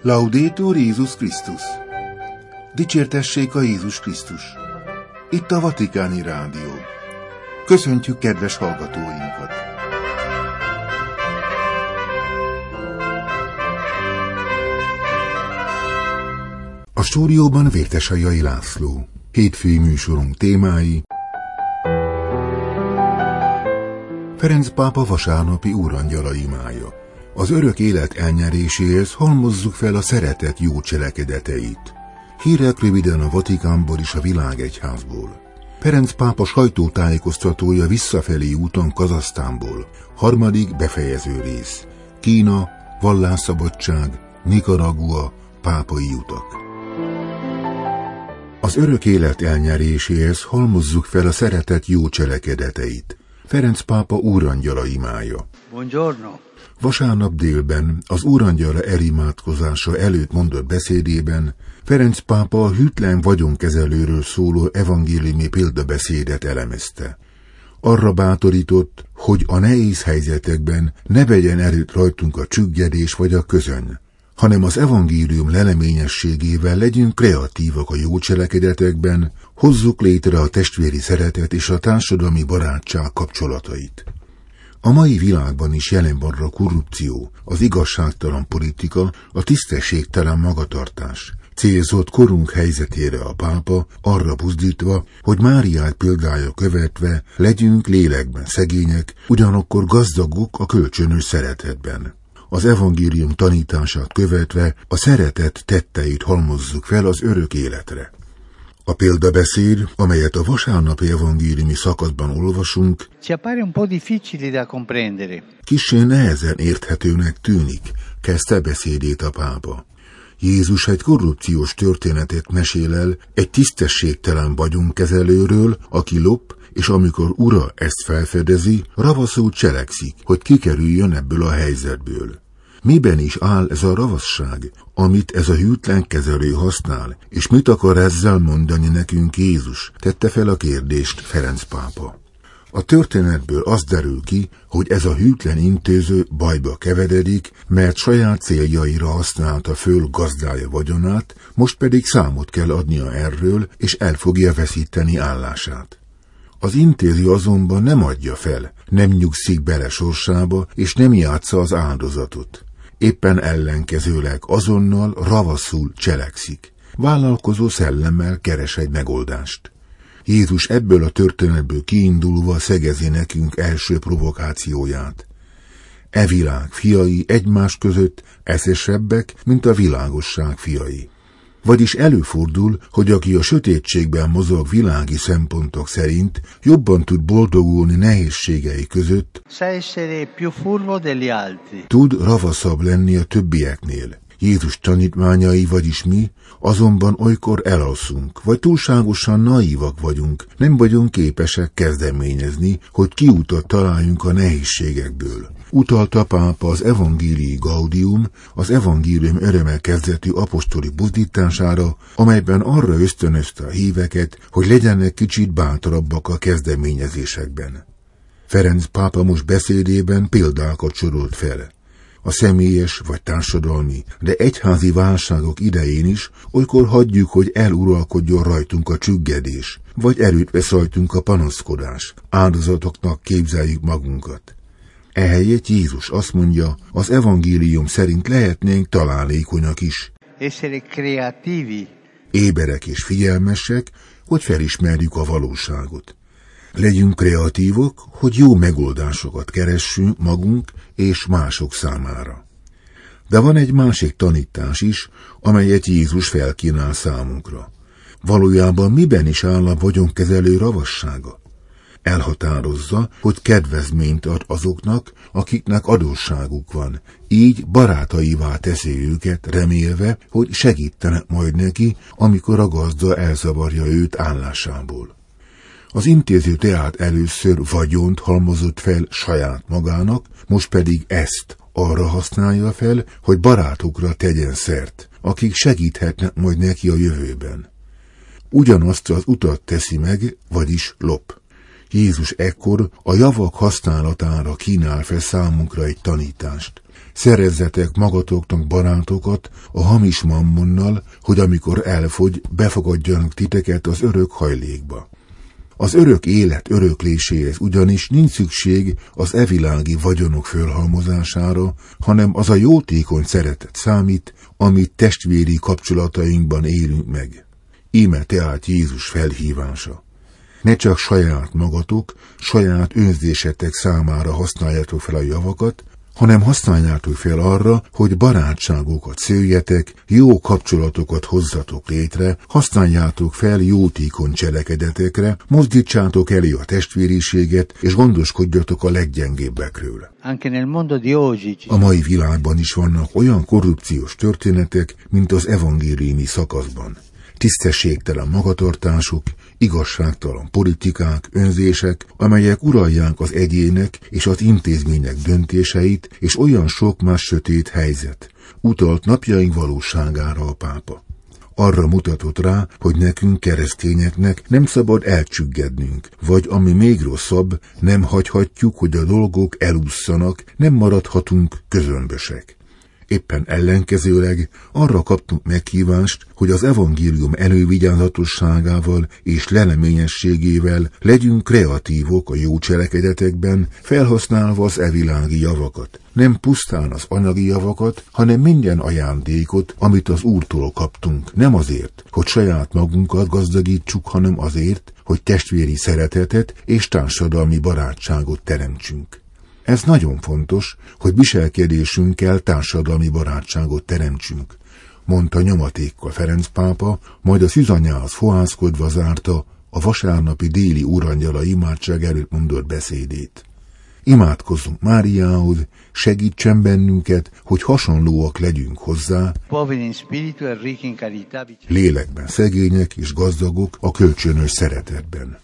Laudetur Jézus Krisztus! Dicsértessék a Jézus Krisztus! Itt a Vatikáni Rádió. Köszöntjük kedves hallgatóinkat! A stúdióban Vértesajai László. Hétfői műsorunk témái: Ferenc pápa vasárnapi úrangyala imája. Az örök élet elnyeréséhez halmozzuk fel a szeretet jó cselekedeteit. Hírek röviden a Vatikánból és a világegyházból. Ferenc pápa sajtótájékoztatója visszafelé úton Kazahsztánból. Harmadik befejező rész. Kína, vallásszabadság, Nikaragua, pápai utak. Az örök élet elnyeréséhez halmozzuk fel a szeretet jó cselekedeteit. Ferenc pápa úrangyala imája. Buongiorno. Vasárnap délben az úrangyala elimádkozása előtt mondott beszédében Ferenc pápa a hűtlen vagyonkezelőről szóló evangéliumi példabeszédet elemezte. Arra bátorított, hogy a nehéz helyzetekben ne vegyen erőt rajtunk a csüggedés vagy a közönny, hanem az evangélium leleményességével legyünk kreatívak a jó cselekedetekben, hozzuk létre a testvéri szeretet és a társadalmi barátság kapcsolatait. A mai világban is jelen van a korrupció, az igazságtalan politika, a tisztességtelen magatartás. Célzott korunk helyzetére a pápa arra buzdítva, hogy Máriát példája követve legyünk lélekben szegények, ugyanakkor gazdagok a kölcsönös szeretetben. Az evangélium tanítását követve a szeretet tetteit halmozzuk fel az örök életre. A példabeszéd, amelyet a vasárnapi evangéliumi szakaszban olvasunk, kissé nehezen érthetőnek tűnik, kezdte beszédét a pápa. Jézus egy korrupciós történetet mesél el egy tisztességtelen vagyonkezelőről, aki lop, és amikor ura ezt felfedezi, ravaszul cselekszik, hogy kikerüljön ebből a helyzetből. Miben is áll ez a ravasság, amit ez a hűtlen kezelő használ, és mit akar ezzel mondani nekünk Jézus? Tette fel a kérdést Ferenc pápa. A történetből az derül ki, hogy ez a hűtlen intéző bajba keveredik, mert saját céljaira használta föl gazdája vagyonát, most pedig számot kell adnia erről, és el fogja veszíteni állását. Az intéző azonban nem adja fel, nem nyugszik bele sorsába, és nem játsza az áldozatot. Éppen ellenkezőleg azonnal ravaszul cselekszik. Vállalkozó szellemmel keres egy megoldást. Jézus ebből a történetből kiindulva szegezi nekünk első provokációját. E világ fiai egymás között eszesebbek, mint a világosság fiai. Vagyis előfordul, hogy aki a sötétségben mozog világi szempontok szerint, jobban tud boldogulni nehézségei között, tud ravaszabb lenni a többieknél. Jézus tanítványai, vagyis mi, azonban olykor elalszunk, vagy túlságosan naívak vagyunk, nem vagyunk képesek kezdeményezni, hogy kiutat találjunk a nehézségekből. Utalta pápa az Evangelii Gaudium, az evangélium örömmel kezdetű apostoli buzdítására, amelyben arra ösztönözte a híveket, hogy legyenek kicsit bátrabbak a kezdeményezésekben. Ferenc pápa most beszédében példákat sorolt fel. A személyes vagy társadalmi, de egyházi válságok idején is olykor hagyjuk, hogy eluralkodjon rajtunk a csüggedés, vagy erőt vesz rajtunk a panaszkodás, áldozatoknak képzeljük magunkat. Ehelyett Jézus azt mondja, az evangélium szerint lehetnénk találékonyak is. Éberek és figyelmesek, hogy felismerjük a valóságot. Legyünk kreatívok, hogy jó megoldásokat keressünk magunk és mások számára. De van egy másik tanítás is, amelyet Jézus felkínál számunkra. Valójában miben is áll a vagyonkezelő ravassága? Elhatározza, hogy kedvezményt ad azoknak, akiknek adósságuk van, így barátaivá teszi őket, remélve, hogy segítenek majd neki, amikor a gazda elzavarja őt állásából. Az intéző tehát először vagyont halmozott fel saját magának, most pedig ezt arra használja fel, hogy barátokra tegyen szert, akik segíthetnek majd neki a jövőben. Ugyanazt az utat teszi meg, vagyis lop. Jézus ekkor a javak használatára kínál fel számunkra egy tanítást. szerezzetek magatoknak barátokat a hamis mammonnal, hogy amikor elfogy, befogadjanak titeket az örök hajlékba. Az örök élet örökléséhez ugyanis nincs szükség az evilági vagyonok fölhalmozására, hanem az a jótékony szeretet számít, amit testvéri kapcsolatainkban élünk meg. Íme tehát Jézus felhívása. Ne csak saját magatok, saját önzésetek számára használjátok fel a javakat, hanem használjátok fel arra, hogy barátságokat szőjetek, jó kapcsolatokat hozzatok létre, használjátok fel jótékony cselekedetekre, mozdítsátok elé a testvériséget, és gondoskodjatok a leggyengébbekről. A mai világban is vannak olyan korrupciós történetek, mint az evangéliumi szakaszban. Tisztességtelen magatartások, igazságtalan politikák, önzések, amelyek uralják az egyének és az intézmények döntéseit, és olyan sok más sötét helyzet. Utalt napjaink valóságára a pápa. Arra mutatott rá, hogy nekünk keresztényeknek nem szabad elcsüggednünk, vagy ami még rosszabb, nem hagyhatjuk, hogy a dolgok elússzanak, nem maradhatunk közömbösek. Éppen ellenkezőleg arra kaptunk meghívást, hogy az evangélium elővigyázatosságával és leleményességével legyünk kreatívok a jó cselekedetekben, felhasználva az evilági javakat. Nem pusztán az anyagi javakat, hanem minden ajándékot, amit az Úrtól kaptunk. Nem azért, hogy saját magunkat gazdagítsuk, hanem azért, hogy testvéri szeretetet és társadalmi barátságot teremtsünk. Ez nagyon fontos, hogy viselkedésünkkel társadalmi barátságot teremtsünk, mondta nyomatékkal Ferenc pápa, majd a szűzanyjához fohászkodva zárta a vasárnapi déli úrangyala imádság előtt mondott beszédét. Imádkozzunk Máriához, segítsen bennünket, hogy hasonlóak legyünk hozzá, lélekben szegények és gazdagok a kölcsönös szeretetben.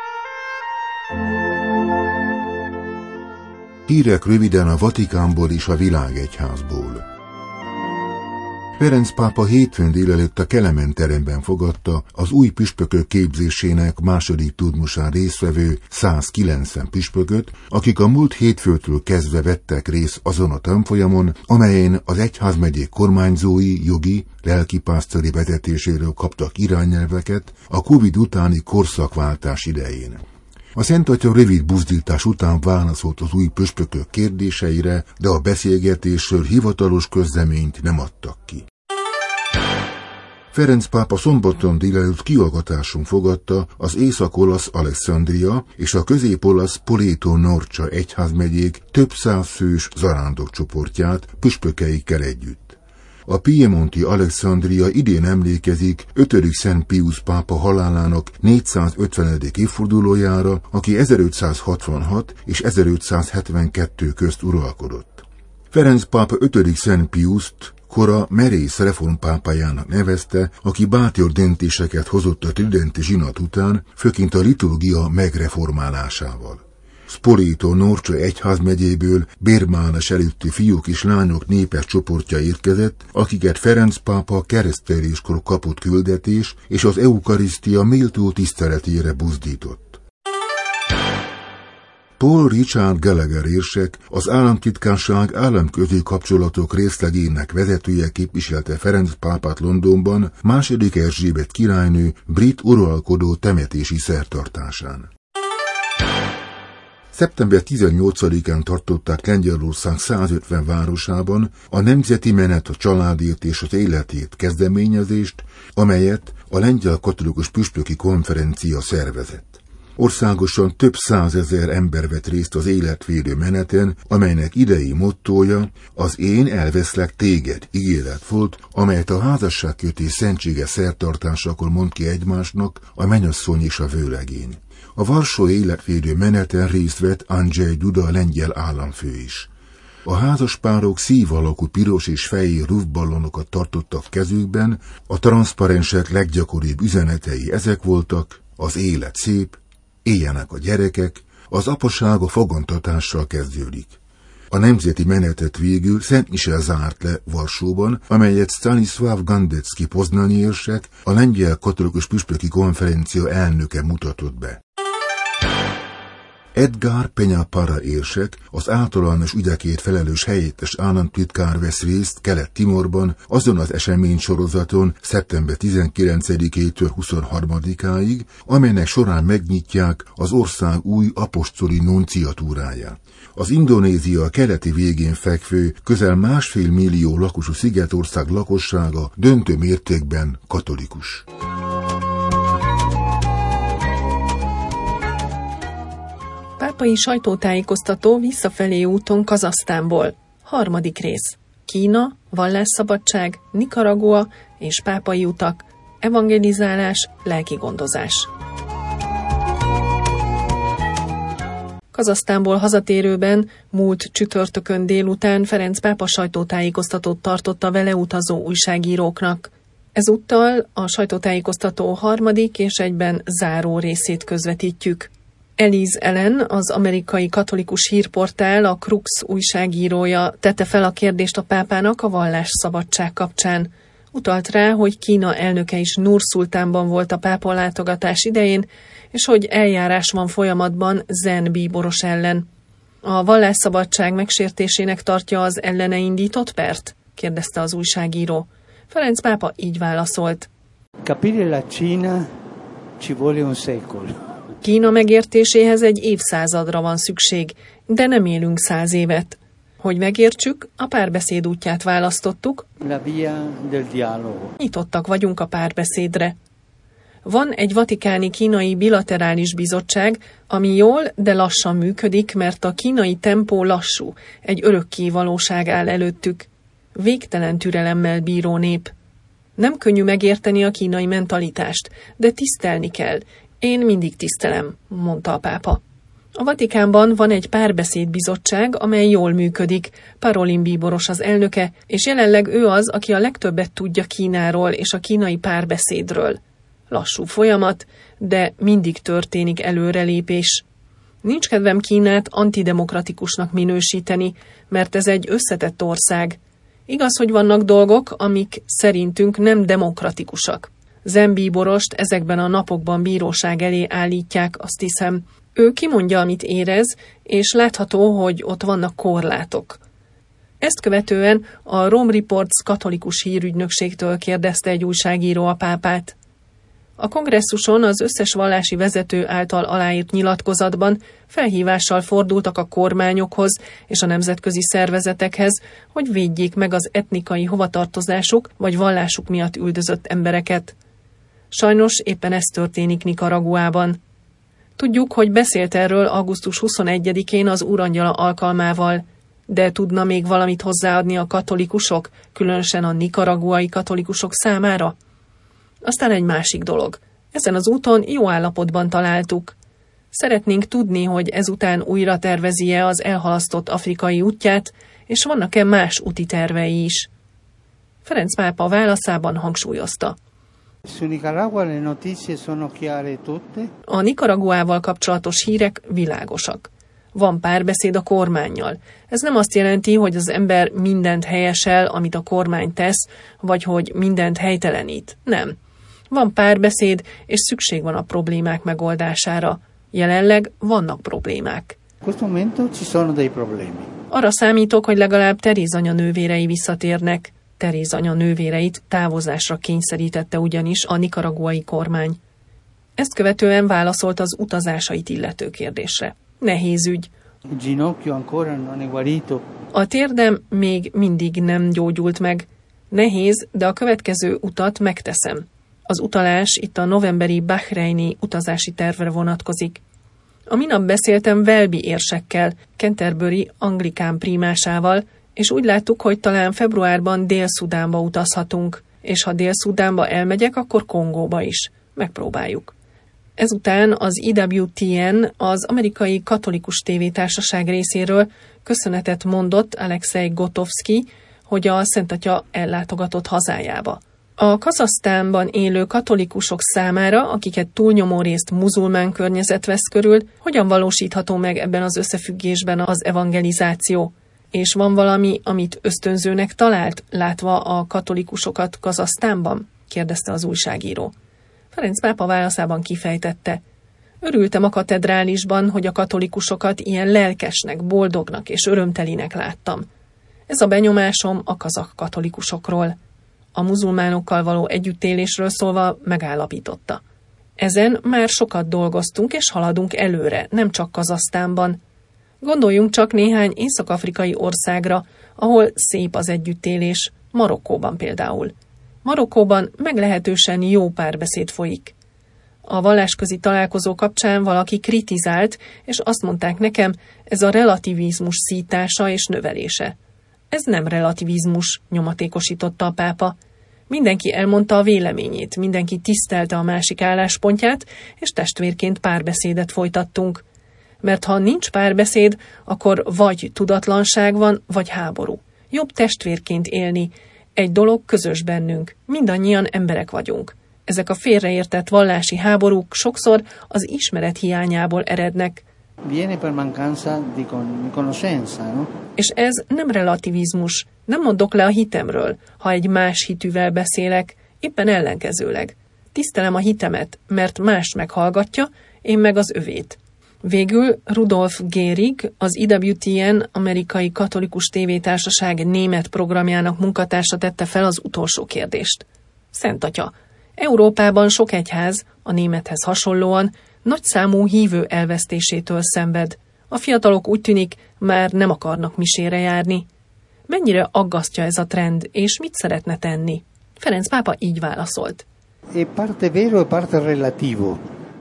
Hírek röviden a Vatikánból és a világegyházból. Ferenc pápa hétfőn délelőtt a Kelemen teremben fogadta az új püspökök képzésének második turnusán résztvevő 190 püspököt, akik a múlt hétfőtől kezdve vettek részt azon a tanfolyamon, amelyen az egyházmegyék kormányzói, jogi, lelkipásztori vezetéséről kaptak irányelveket a Covid utáni korszakváltás idején. A Szent Atya rövid buzdítás után válaszolt az új püspökök kérdéseire, de a beszélgetésről hivatalos közleményt nem adtak ki. Ferenc pápa szombaton délelőtt kihallgatáson fogadta az észak-olasz Alessandria és a közép-olasz Spoleto Norcia egyházmegyék több száz fős zarándokcsoportját püspökeikkel együtt. A piemonti Alessandria idén emlékezik 5. Szent Pius pápa halálának 450. évfordulójára, aki 1566 és 1572 közt uralkodott. Ferenc pápa 5. Szent Piust kora merész reformpápájának nevezte, aki bátor döntéseket hozott a tridenti zsinat után, főként a liturgia megreformálásával. Spoleto Norcia egyházmegyéből bérmálás előtti fiúk és lányok népes csoportja érkezett, akiket Ferenc pápa kereszteléskor kapott küldetés és az eukarisztia méltó tiszteletére buzdított. Paul Richard Gallagher érsek, az államtitkárság államközi kapcsolatok részlegének vezetője képviselte Ferenc pápát Londonban II. Erzsébet királynő brit uralkodó temetési szertartásán. Szeptember 18-án tartották Lengyelország 150 városában a Nemzeti Menet a családért és az életért kezdeményezést, amelyet a Lengyel Katolikus Püspöki Konferencia szervezett. Országosan több százezer ember vett részt az életvédő meneten, amelynek idei mottója az Én elveszlek téged ígéret volt, amelyet a házasságkötés szentsége szertartásakor mond ki egymásnak a mennyasszony és a vőlegény. A varsói életvédő meneten részt vett Andrzej Duda lengyel államfő is. A házaspárok szív alakú piros és fehér rúfballonokat tartottak kezükben, a transzparensek leggyakoribb üzenetei ezek voltak: az élet szép, éljenek a gyerekek, az apaság a fogantatással kezdődik. A nemzeti menetet végül Szent Michel zárt le Varsóban, amelyet Stanisław Gandecki poznani érsek, a Lengyel Katolikus Püspöki Konferencia elnöke mutatott be. Edgar Peña Parra érsek, az általános ügyekért felelős helyettes államtitkár vesz részt Kelet-Timorban azon az eseménysorozaton szeptember 19-től 23-áig, amelynek során megnyitják az ország új apostoli nunciatúráját. Az Indonézia keleti végén fekvő, közel 1,5 millió lakosú szigetország lakossága döntő mértékben katolikus. Pápai sajtótájékoztató visszafelé úton Kazahsztánból. 3. rész. Kína, vallásszabadság, Nikaragua és pápai utak, evangelizálás, lelkigondozás. Kazahsztánból hazatérőben múlt csütörtökön délután Ferenc pápa sajtótájékoztatót tartott a vele utazó újságíróknak. Ezúttal a sajtótájékoztató 3. és egyben záró részét közvetítjük. Elise Ellen, az amerikai katolikus hírportál, a Crux újságírója tette fel a kérdést a pápának a vallásszabadság kapcsán. Utalt rá, hogy Kína elnöke is Nur-Szultánban volt a pápa látogatás idején, és hogy eljárás van folyamatban zen bíboros ellen. A vallásszabadság megsértésének tartja az ellene indított pert? Kérdezte az újságíró. Ferenc pápa így válaszolt. Capire la Cina ci vuole un secolo. Kína megértéséhez egy évszázadra van szükség, de nem élünk 100 évet. Hogy megértsük, a párbeszéd útját választottuk. La via del dialogo. Nyitottak vagyunk a párbeszédre. Van egy vatikáni kínai bilaterális bizottság, ami jól, de lassan működik, mert a kínai tempó lassú, egy örökké valóság áll előttük. Végtelen türelemmel bíró nép. Nem könnyű megérteni a kínai mentalitást, de tisztelni kell. Én mindig tisztelem, mondta a pápa. A Vatikánban van egy párbeszédbizottság, amely jól működik. Parolin bíboros az elnöke, és jelenleg ő az, aki a legtöbbet tudja Kínáról és a kínai párbeszédről. Lassú folyamat, de mindig történik előrelépés. Nincs kedvem Kínát antidemokratikusnak minősíteni, mert ez egy összetett ország. Igaz, hogy vannak dolgok, amik szerintünk nem demokratikusak. Zen bíborost ezekben a napokban bíróság elé állítják, azt hiszem. Ő kimondja, amit érez, és látható, hogy ott vannak korlátok. Ezt követően a Rome Reports katolikus hírügynökségtől kérdezte egy újságíró a pápát. A kongresszuson az összes vallási vezető által aláírt nyilatkozatban felhívással fordultak a kormányokhoz és a nemzetközi szervezetekhez, hogy védjék meg az etnikai hovatartozásuk vagy vallásuk miatt üldözött embereket. Sajnos éppen ez történik Nikaraguában. Tudjuk, hogy beszélt erről augusztus 21-én az Úrangyala alkalmával, de tudna még valamit hozzáadni a katolikusok, különösen a nikaraguai katolikusok számára? Aztán egy másik dolog. Ezen az úton jó állapotban találtuk. Szeretnénk tudni, hogy ezután újra tervezi-e az elhalasztott afrikai útját, és vannak-e más úti tervei is. Ferenc pápa válaszában hangsúlyozta. A Nikaraguával kapcsolatos hírek világosak. Van párbeszéd a kormánnyal. Ez nem azt jelenti, hogy az ember mindent helyesel, amit a kormány tesz, vagy hogy mindent helytelenít. Nem. Van párbeszéd, és szükség van a problémák megoldására. Jelenleg vannak problémák. Arra számítok, hogy legalább Teréz anya nővérei visszatérnek. Teréz anya nővéreit távozásra kényszerítette ugyanis a nikaraguai kormány. Ezt követően válaszolt az utazásait illető kérdésre. Nehéz ügy. A térdem még mindig nem gyógyult meg. Nehéz, de a következő utat megteszem. Az utalás itt a novemberi bahreini utazási tervre vonatkozik. A minap beszéltem Welby érsekkel, Canterbury anglikán prímásával, és úgy láttuk, hogy talán februárban Dél-Szudánba utazhatunk, és ha Dél-Szudánba elmegyek, akkor Kongóba is. Megpróbáljuk. Ezután az EWTN, az amerikai katolikus tévétársaság részéről köszönetet mondott Alexei Gotovszky, hogy a Szent Atya ellátogatott hazájába. A Kazahsztánban élő katolikusok számára, akiket túlnyomó részt muzulmán környezet vesz körül, hogyan valósítható meg ebben az összefüggésben az evangelizáció? És van valami, amit ösztönzőnek talált, látva a katolikusokat Kazahsztánban? Kérdezte az újságíró. Ferenc pápa válaszában kifejtette. Örültem a katedrálisban, hogy a katolikusokat ilyen lelkesnek, boldognak és örömtelinek láttam. Ez a benyomásom a kazakh katolikusokról. A muzulmánokkal való együttélésről szólva megállapította. Ezen már sokat dolgoztunk és haladunk előre, nem csak Kazahsztánban. Gondoljunk csak néhány észak-afrikai országra, ahol szép az együttélés, Marokkóban például. Marokkóban meglehetősen jó párbeszéd folyik. A vallásközi találkozó kapcsán valaki kritizált, és azt mondták nekem, ez a relativizmus szítása és növelése. Ez nem relativizmus, nyomatékosította a pápa. Mindenki elmondta a véleményét, mindenki tisztelte a másik álláspontját, és testvérként párbeszédet folytattunk. Mert ha nincs párbeszéd, akkor vagy tudatlanság van, vagy háború. Jobb testvérként élni. Egy dolog közös bennünk. Mindannyian emberek vagyunk. Ezek a félreértett vallási háborúk sokszor az ismeret hiányából erednek. És ez nem relativizmus. Nem mondok le a hitemről, ha egy más hitűvel beszélek, éppen ellenkezőleg. Tisztelem a hitemet, mert más meghallgatja, én meg az övét. Végül Rudolf Gehrig, az IWTN amerikai katolikus tévétársaság német programjának munkatársa tette fel az utolsó kérdést. Szent Atya, Európában sok egyház, a némethez hasonlóan, nagyszámú hívő elvesztésétől szenved. A fiatalok úgy tűnik, már nem akarnak misére járni. Mennyire aggasztja ez a trend, és mit szeretne tenni? Ferenc pápa így válaszolt. Parte vero e parte relativo.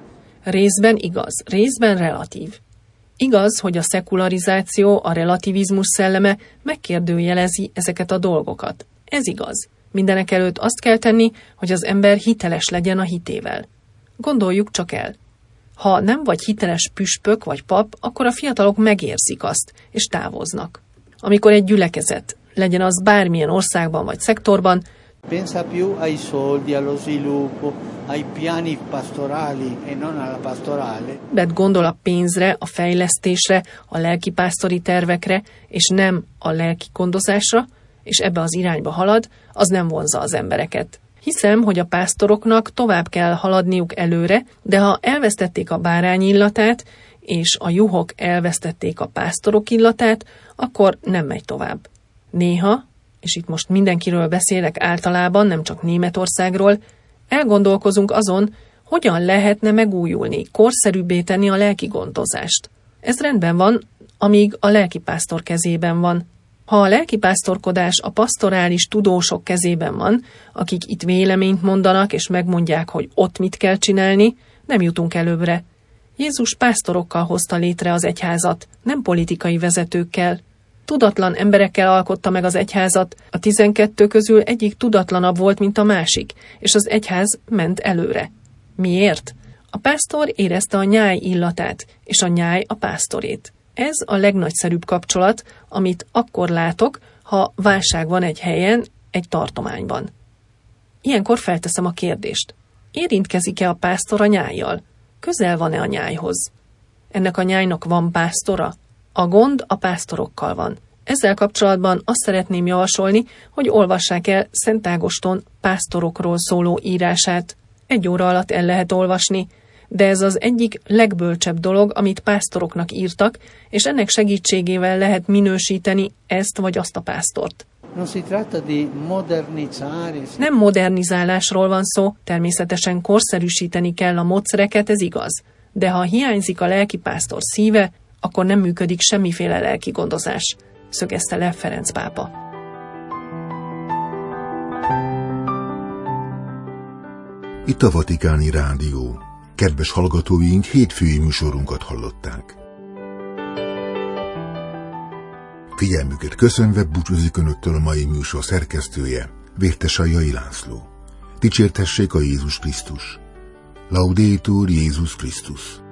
Részben igaz, részben relatív. Igaz, hogy a szekularizáció, a relativizmus szelleme megkérdőjelezi ezeket a dolgokat. Ez igaz. Mindenekelőtt azt kell tenni, hogy az ember hiteles legyen a hitével. Gondoljuk csak el. Ha nem vagy hiteles püspök vagy pap, akkor a fiatalok megérzik azt, és távoznak. Amikor egy gyülekezet, legyen az bármilyen országban vagy szektorban, Pensa più ai soldi, allo sviluppo, ai piani pastorali e non alla pastorale. Gondol a pénzre, a fejlesztésre, a lelkipásztori tervekre, és nem a lelki gondozásra, és ebbe az irányba halad, az nem vonzza az embereket. Hiszem, hogy a pásztoroknak tovább kell haladniuk előre, de ha elvesztették a bárány illatát, és a juhok elvesztették a pásztorok illatát, akkor nem megy tovább. Néha, és itt most mindenkiről beszélek általában, nem csak Németországról, elgondolkozunk azon, hogyan lehetne megújulni, korszerűbbé tenni a lelki gondozást. Ez rendben van, amíg a lelkipásztor kezében van. Ha a lelkipásztorkodás a pastorális tudósok kezében van, akik itt véleményt mondanak és megmondják, hogy ott mit kell csinálni, nem jutunk előbbre. Jézus pásztorokkal hozta létre az egyházat, nem politikai vezetőkkel. Tudatlan emberekkel alkotta meg az egyházat, a 12 közül egyik tudatlanabb volt, mint a másik, és az egyház ment előre. Miért? A pásztor érezte a nyáj illatát, és a nyáj a pásztorét. Ez a legnagyszerűbb kapcsolat, amit akkor látok, ha válság van egy helyen, egy tartományban. Ilyenkor felteszem a kérdést. Érintkezik-e a pásztor a nyájjal? Közel van-e a nyájhoz? Ennek a nyájnak van pásztora? A gond a pásztorokkal van. Ezzel kapcsolatban azt szeretném javasolni, hogy olvassák el Szent Ágoston pásztorokról szóló írását. 1 óra alatt el lehet olvasni, de ez az egyik legbölcsebb dolog, amit pásztoroknak írtak, és ennek segítségével lehet minősíteni ezt vagy azt a pásztort. Nem modernizálásról van szó, természetesen korszerűsíteni kell a módszereket, ez igaz. De ha hiányzik a lelkipásztor szíve, akkor nem működik semmiféle lelki gondozás, szögezte le Ferenc pápa. Itt a Vatikáni Rádió. Kedves hallgatóink, hétfői műsorunkat hallották. Figyelmüket köszönve búcsúzik önöktől a mai műsor szerkesztője, Vértesajjai László. Dicsértessék a Jézus Krisztus. Laudetur Jézus Krisztus.